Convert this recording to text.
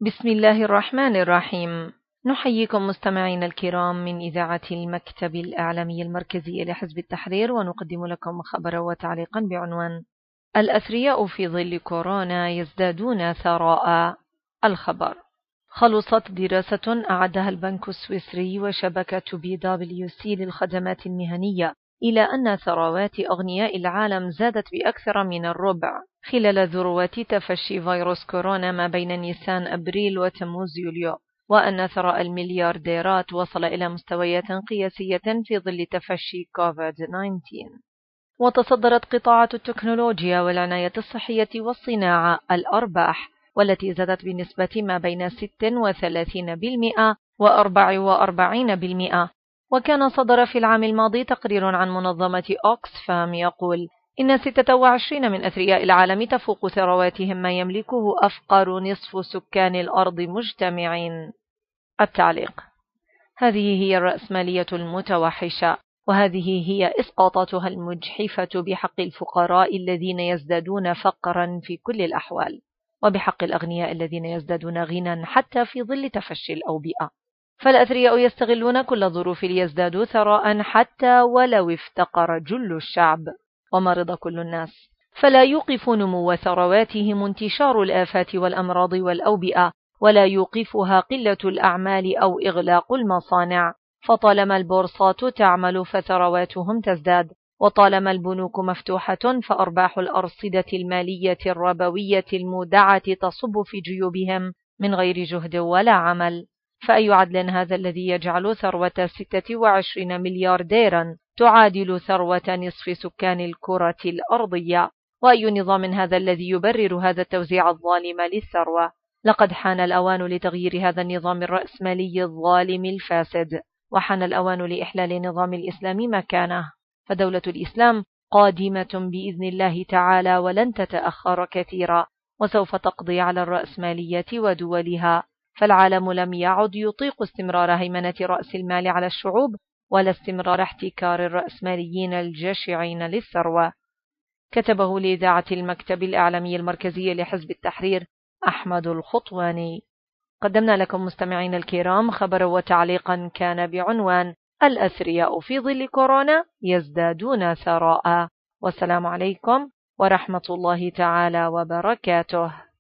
بسم الله الرحمن الرحيم. نحييكم مستمعين الكرام من إذاعة المكتب الإعلامي المركزي لحزب التحرير، ونقدم لكم خبرا وتعليقا بعنوان: الأثرياء في ظل كورونا يزدادون ثراء. الخبر: خلصت دراسة أعدها البنك السويسري وشبكة BWC للخدمات المهنية إلى أن ثروات أغنياء العالم زادت بأكثر من الربع خلال ذروة تفشي فيروس كورونا ما بين نيسان أبريل وتموز يوليو، وأن ثراء المليارديرات وصل إلى مستويات قياسية في ظل تفشي كوفيد-19. وتصدرت قطاعات التكنولوجيا والعناية الصحية والصناعة الأرباح، والتي زادت بنسبة ما بين 36% و44%. وكان صدر في العام الماضي تقرير عن منظمة أوكسفام يقول إن 26 من أثرياء العالم تفوق ثرواتهم ما يملكه أفقر نصف سكان الأرض مجتمعين. التعليق: هذه هي الرأسمالية المتوحشة، وهذه هي إسقاطاتها المجحفة بحق الفقراء الذين يزدادون فقرا في كل الأحوال، وبحق الأغنياء الذين يزدادون غنى حتى في ظل تفشي الأوبئة. فالأثرياء يستغلون كل الظروف ليزدادوا ثراء حتى ولو افتقر جل الشعب ومرض كل الناس، فلا يوقف نمو ثرواتهم انتشار الآفات والأمراض والأوبئة، ولا يوقفها قلة الأعمال أو إغلاق المصانع. فطالما البورصات تعمل فثرواتهم تزداد، وطالما البنوك مفتوحة فأرباح الأرصدة المالية الربوية المودعة تصب في جيوبهم من غير جهد ولا عمل. فأي عدل هذا الذي يجعل ثروة 26 مليارديرا تعادل ثروة نصف سكان الكرة الأرضية؟ وأي نظام هذا الذي يبرر هذا التوزيع الظالم للثروة؟ لقد حان الأوان لتغيير هذا النظام الرأسمالي الظالم الفاسد، وحان الأوان لإحلال نظام الإسلام مكانه. فدولة الإسلام قادمة بإذن الله تعالى ولن تتأخر كثيرا، وسوف تقضي على الرأسمالية ودولها. فالعالم لم يعد يطيق استمرار هيمنة رأس المال على الشعوب، ولا استمرار احتكار الرأسماليين الجشعين للثروة. كتبه لإذاعة المكتب الإعلامي المركزي لحزب التحرير أحمد الخطواني. قدمنا لكم مستمعين الكرام خبرا وتعليقا كان بعنوان: الأثرياء في ظل كورونا يزدادون ثراء. والسلام عليكم ورحمة الله تعالى وبركاته.